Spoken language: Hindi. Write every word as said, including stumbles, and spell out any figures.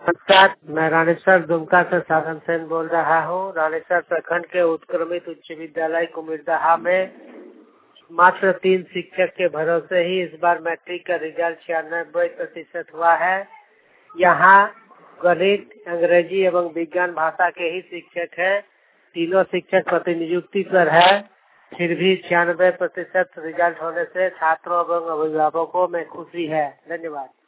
नमस्कार, मैं रानेश्वर दुमका से साधन सेन बोल रहा हूँ। रानेश्वर प्रखंड के उत्क्रमित उच्च विद्यालय कुमिरदहा में मात्र तीन शिक्षक के भरोसे ही इस बार मैट्रिक का रिजल्ट छियानवे प्रतिशत हुआ है। यहाँ गणित, अंग्रेजी एवं विज्ञान भाषा के ही शिक्षक हैं। तीनों शिक्षक प्रतिनियुक्ति पर है, फिर भी छियानवे प्रतिशत रिजल्ट होने से छात्रों एवं अभिभावकों में खुशी है। धन्यवाद।